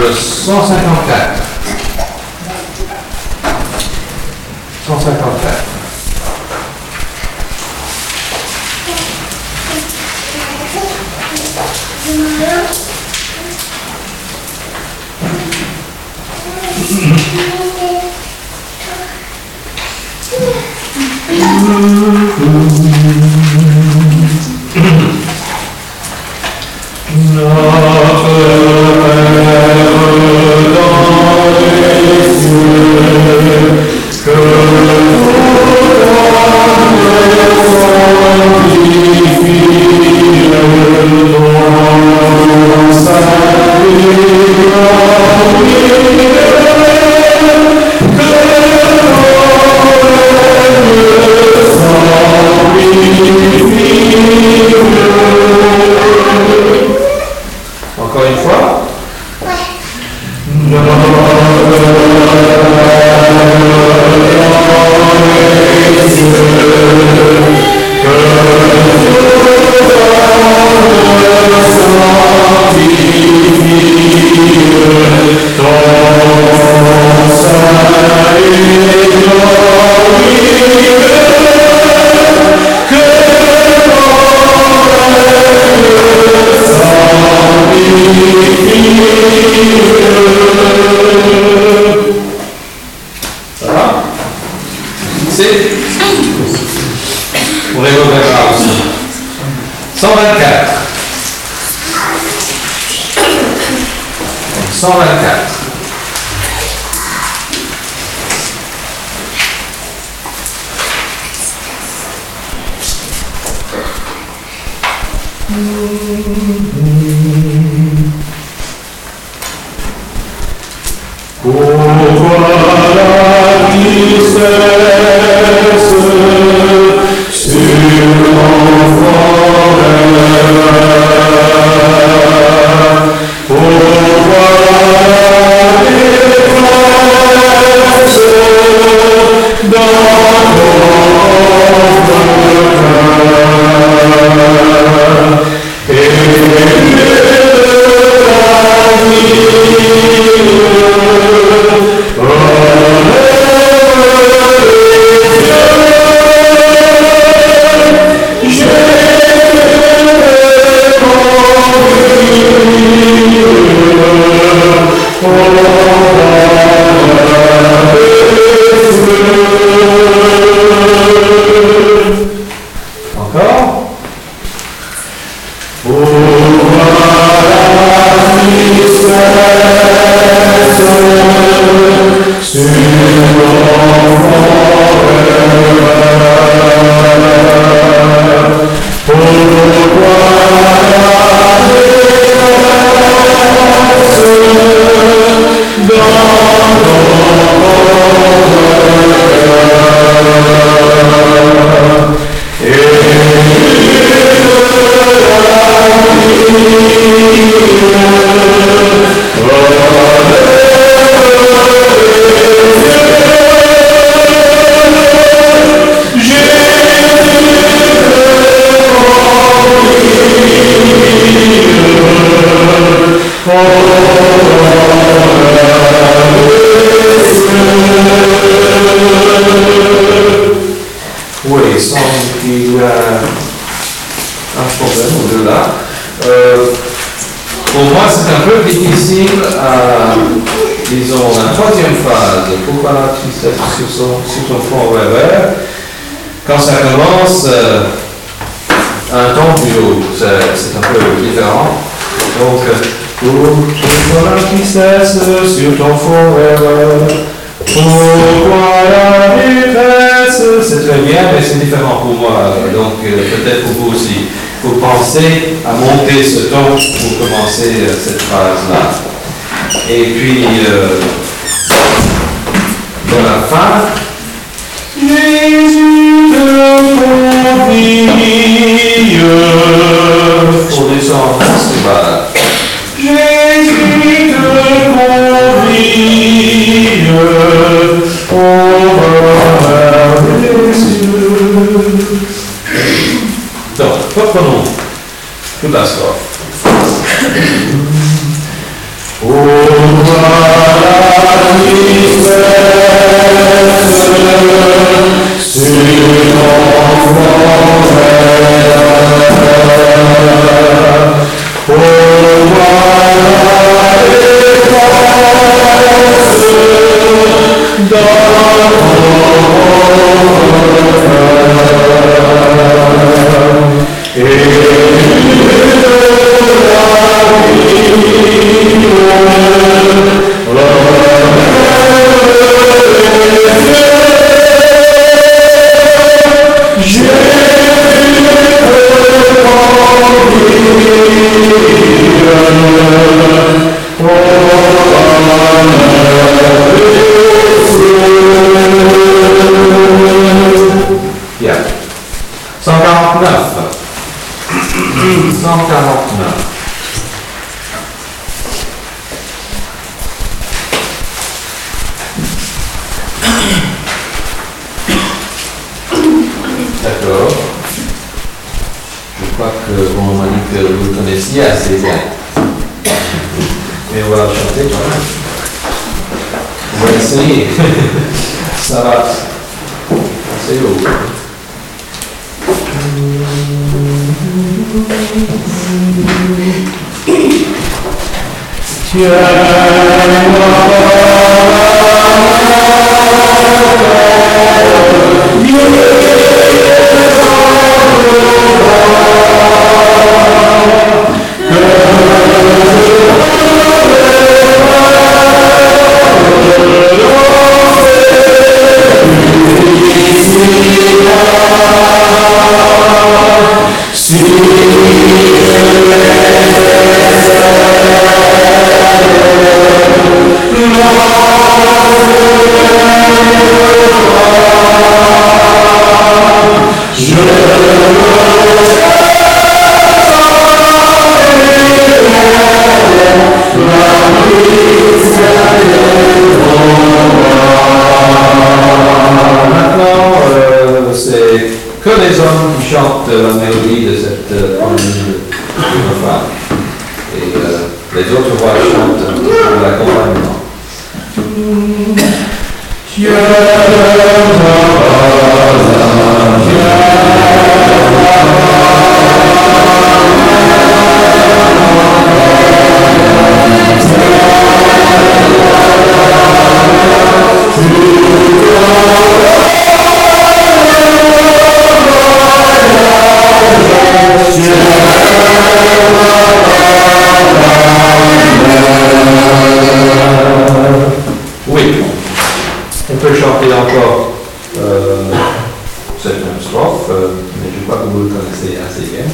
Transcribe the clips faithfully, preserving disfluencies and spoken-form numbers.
le cent cinquante-quatre. cent cinquante-quatre. Encore une fois. On les reverra aussi. cent vingt-quatre. cent vingt-quatre. Pourquoi la tristesse sur l'enfant rêve? Pourquoi la détresse dans ton cœur? Et encore. Pourquoi la tristesse sur l'enfant rêve? Pourquoi la détresse dans ton cœur? Et Oui, sans qu'il y a un problème au-delà. Euh, pour moi, c'est un peu difficile à, disons, la troisième phase. Pourquoi la tristesse sur, son, sur ton front rêveur? Quand ça commence euh, un ton plus haut, c'est un peu différent. Donc, pourquoi la tristesse sur ton front rêveur? Pourquoi la détresse? C'est très bien, mais c'est différent pour moi. Donc, euh, peut-être pour vous aussi. Il faut penser à monter ce ton pour commencer euh, cette phrase-là. Et puis, euh, dans la fin, Jésus te convie. Pour descendre, c'est pas. Jésus te convie au bonheur des cieux. Donc, reprenons toute la strophe. Oh, on m'a dit que vous le connaissiez assez bien. Mais on va le chanter quand même. On va essayer. Ça va. C'est haut. Chante la mélodie de cette euh, harmonie de femme. Et euh, les autres voix chantent pour l'accompagnement. Oui, on peut chanter encore euh, cette même strophe, euh, mais je crois que vous le connaissez assez bien.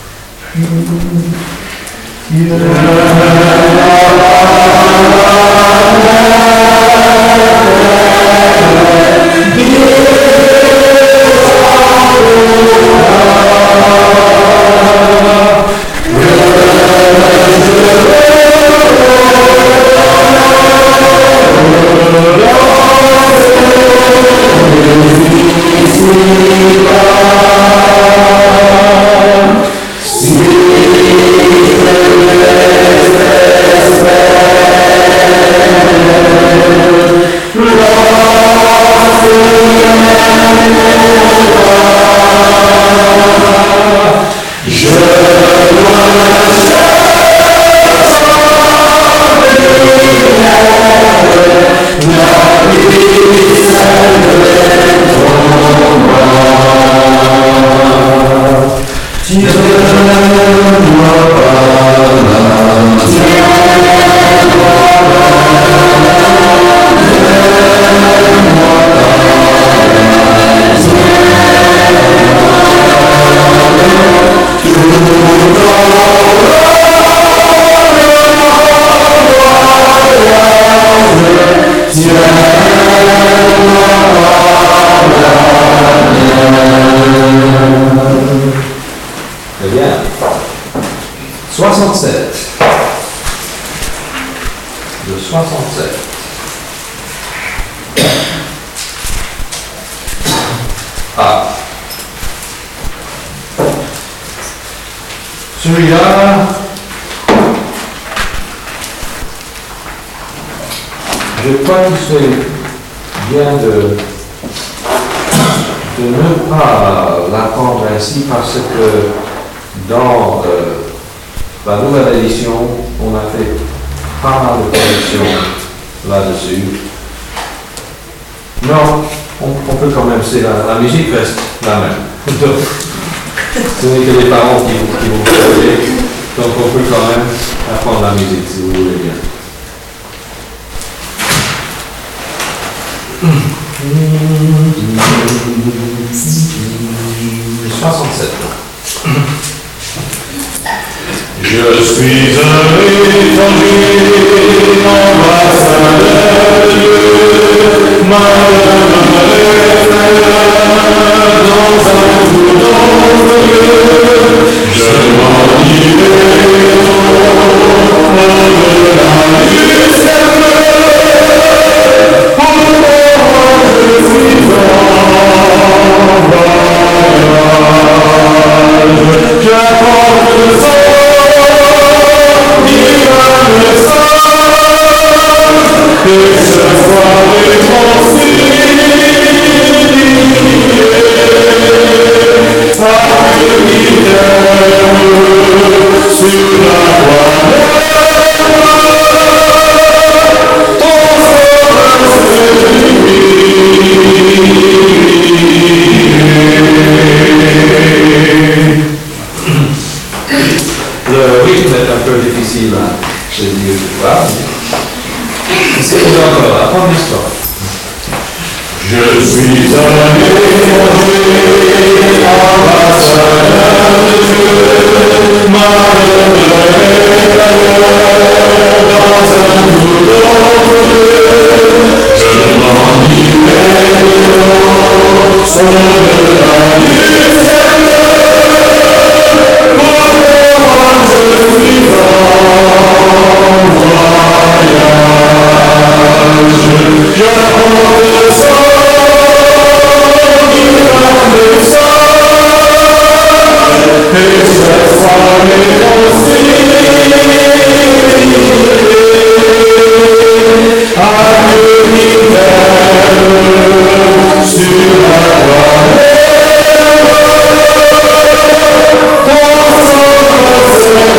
Très bien. soixante-sept. Le soixante-sept. Ah. Celui-là, je crois que c'est bien de, de ne pas l'apprendre ainsi parce que dans euh, la nouvelle édition, on a fait pas mal de corrections là-dessus. Non, on, on peut quand même, c'est la, la musique reste la même. Donc, ce n'est que les parents qui, qui vont faire. Donc on peut quand même apprendre la musique si vous voulez bien. soixante-sept. Je suis un étranger, ambassadeur de Dieu, malheureux dans un tout autre lieu. Je m'en irai au-delà du ciel. Pour moi, je suis en voyage. J'apprends Le rythme est un peu difficile à se dire, tu vois. C'est encore la première histoire. Je suis allé manger à la salade de Dieu, ma retraite dans un boulot je m'en irai sur de la lumière, pour moi je suis en voyage, j'apporte le sang. Et cette soirée aussi à l'univers sur la toile ton sang s'est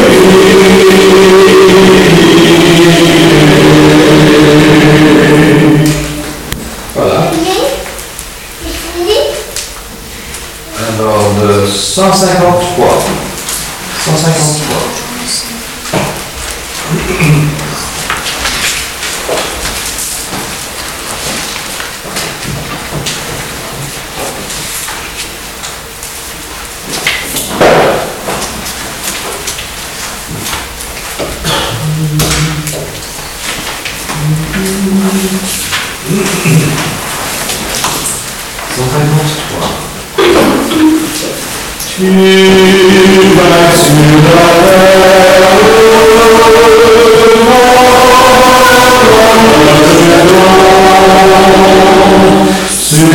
Voilà. Alors, le cent cinquante-trois. cent cinquante-trois. cent cinquante-trois. Tu vas sur la terre, sur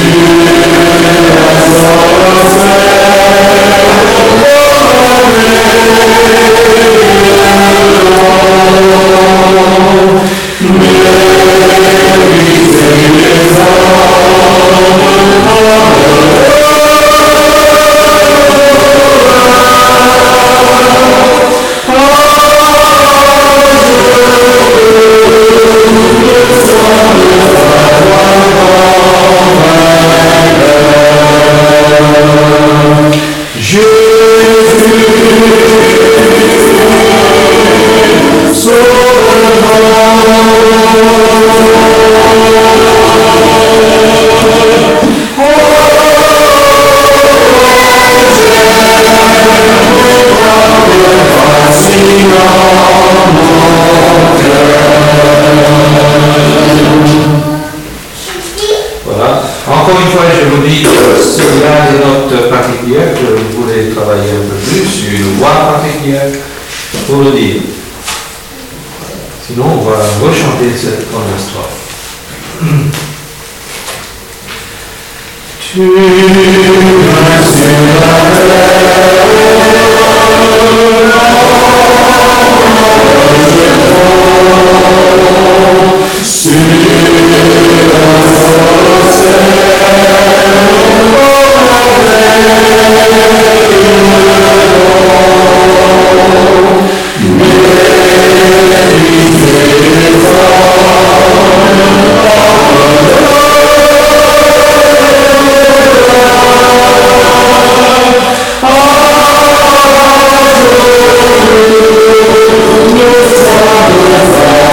Voilà. Encore une fois, je vous dis que celui-là est des notes particulières que vous voulez travailler un peu plus, une voix particulière pour le dire. Sinon, on va rechanter cette première strophe. Tu vas sur la terre, sur la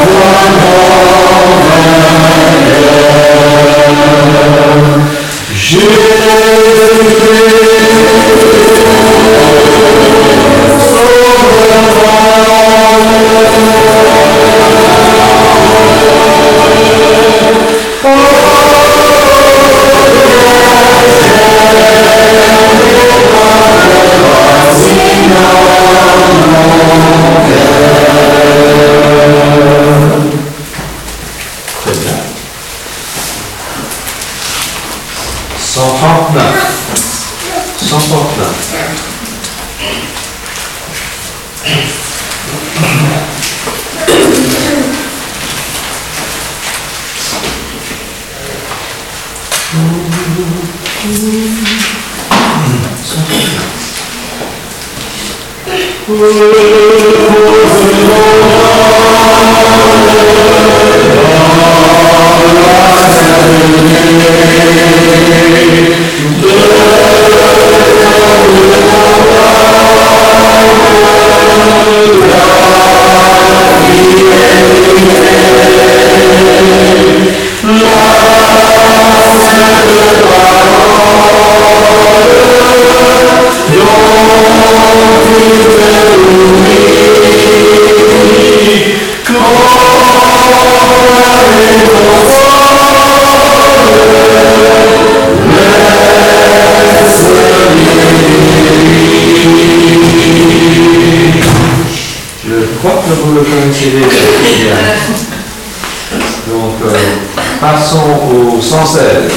Je crois que vous le connaissez déjà. Donc, euh, passons au cent seize.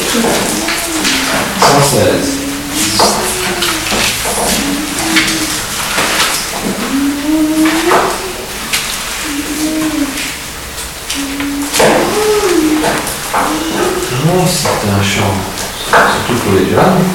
cent seize. Non, c'est un chant, surtout pour les jeunes.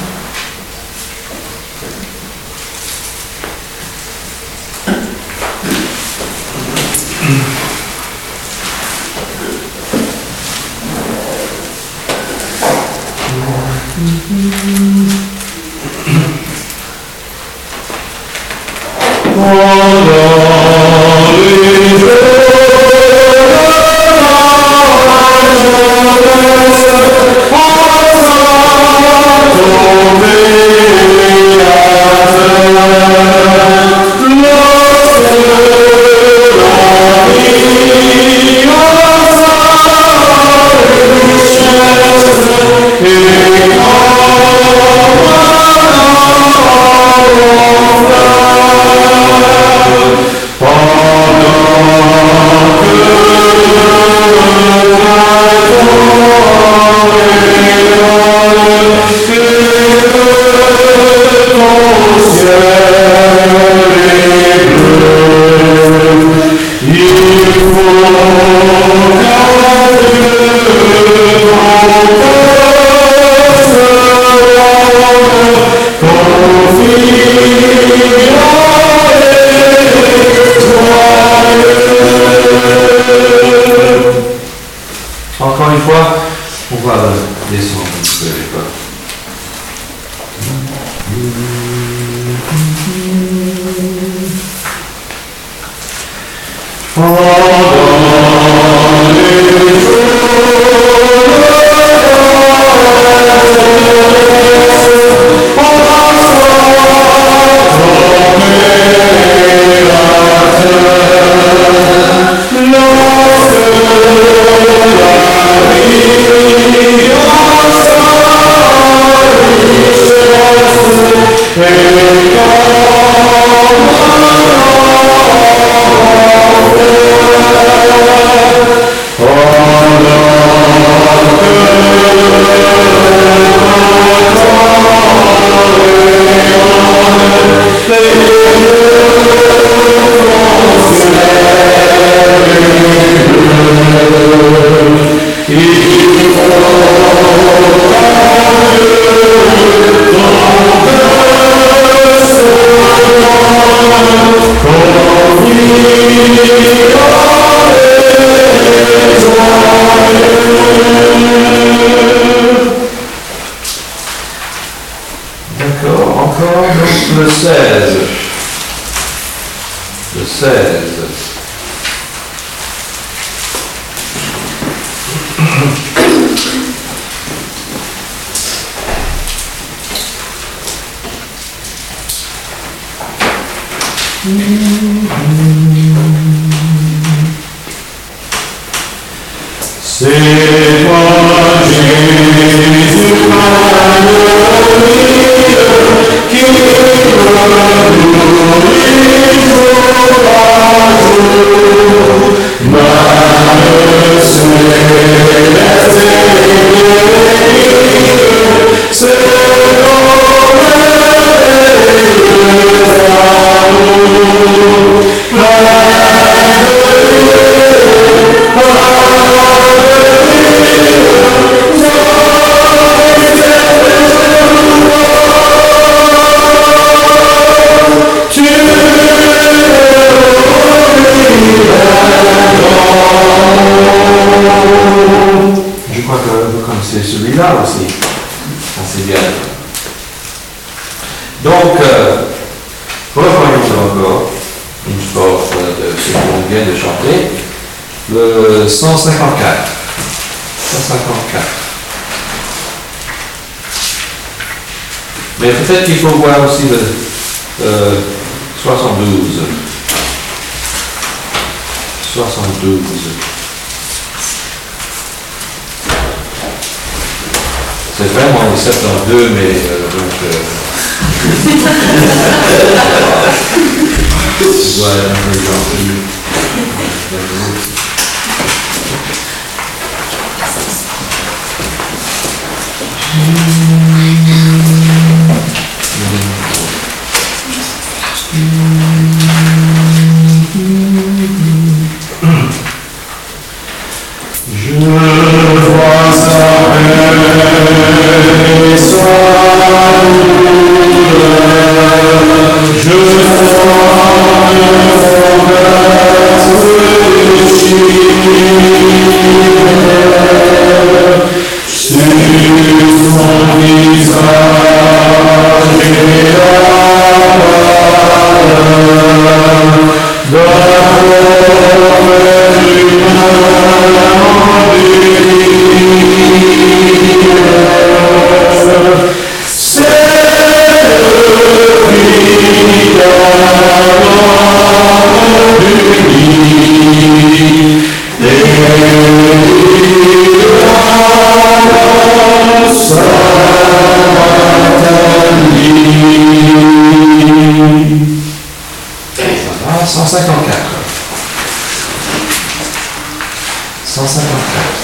Encore une fois, on va descendre un petit peu les pas. D'accord, encore donc le seize. Le seize. C'est toi, Jésus, ma qui me nourrit jour à jour. Ma céleste c'est ton tu Je crois que vous connaissez celui-là aussi. assez bien. Donc, euh, reprenons encore une fois de ce qu'on vient de chanter, le cent cinquante-quatre. cent cinquante-quatre. Mais peut-être qu'il faut voir aussi le euh, soixante-douze. soixante-douze. C'est vraiment le soixante-douze, mais euh, donc. Euh, je dois être un peu gentil. Je vois sa paix, sois je vois le sur son visage et la cent cinquante-quatre. cent cinquante-quatre.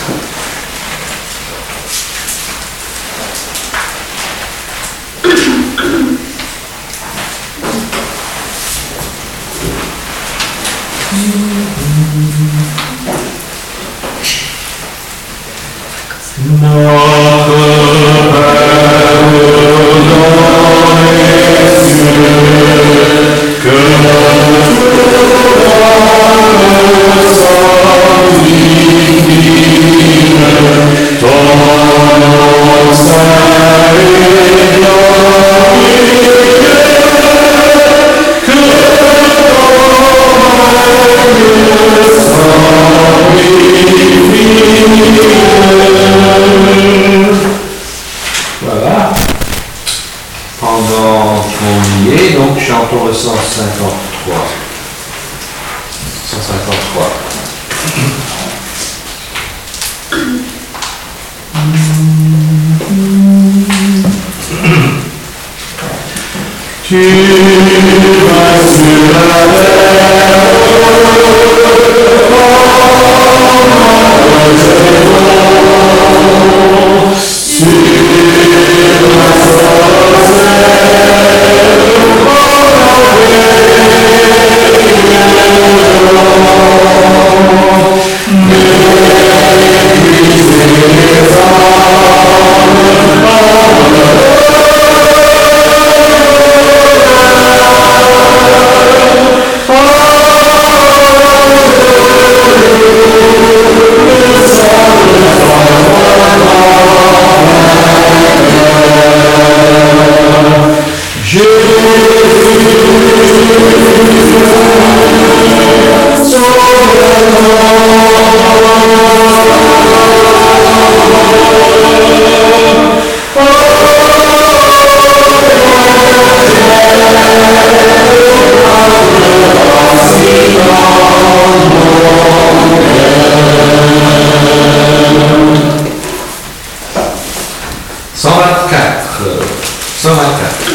Notre Père dans les cieux, que Voilà. Pendant qu'on y est, donc chantons le cent cinquante-trois. cent cinquante-trois. tu vas sur la cent vingt-quatre. cent vingt-quatre.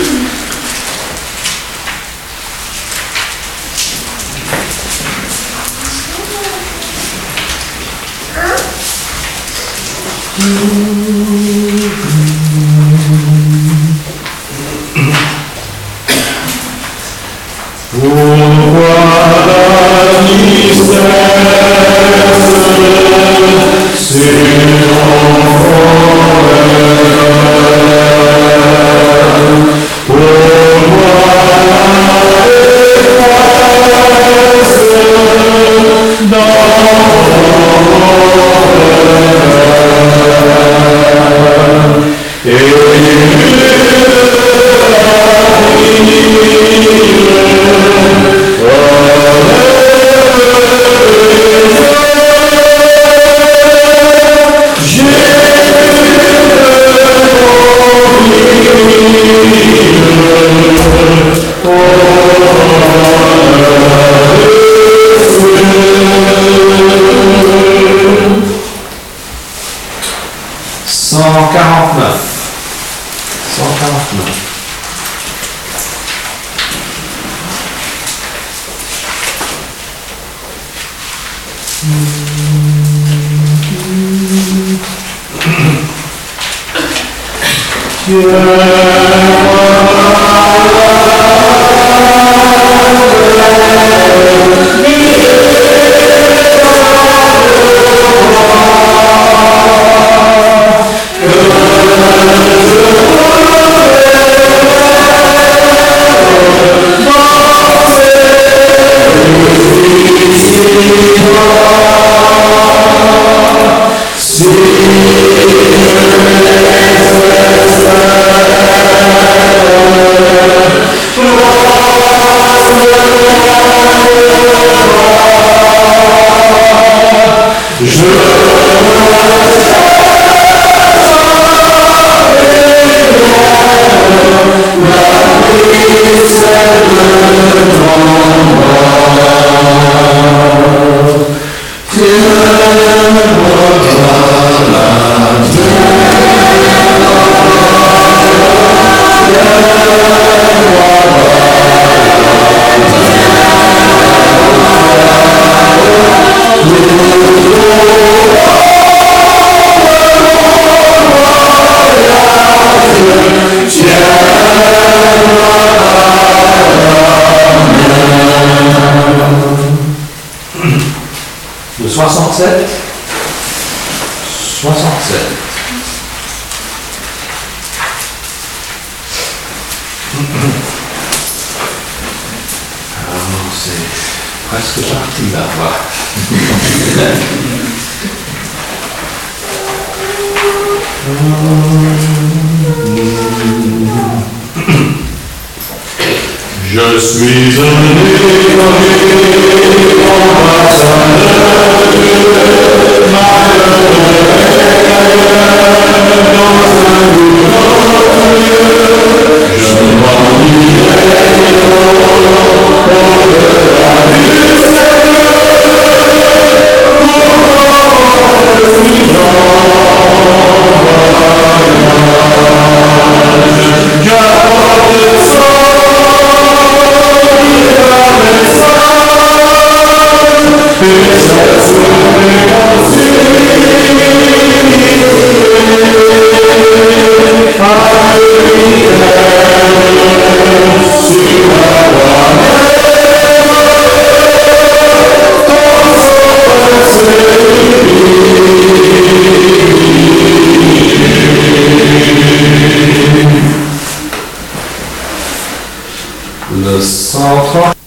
pourquoi la tristesse sur dans Le soixante-sept. soixante-sept. Alors, c'est presque parti là, voilà. Je suis un éloigné ambassadeur de malheur dans un nouveau lieu. Je m'en irai au-delà du Seigneur pour le vivant voyage. J'apporte son Le cent trente.